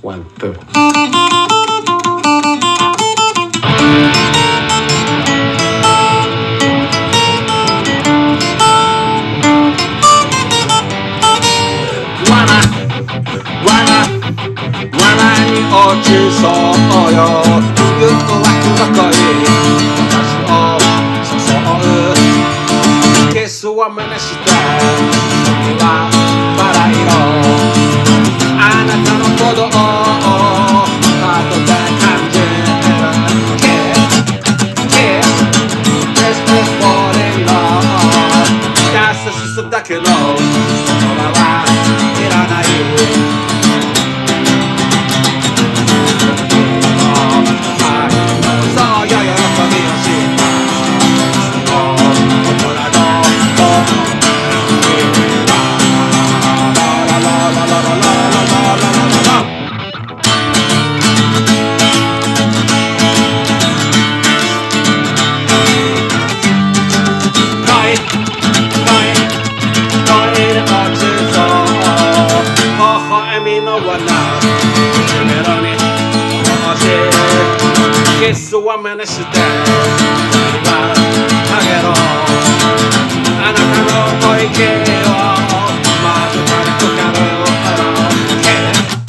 1, 2落ちそうよ誘惑ばかり私を誘うキスは真似して君はバラ色あなたの鼓動を後で感じる Kiss is falling love 優しさだけの言葉はいらないキスは真似して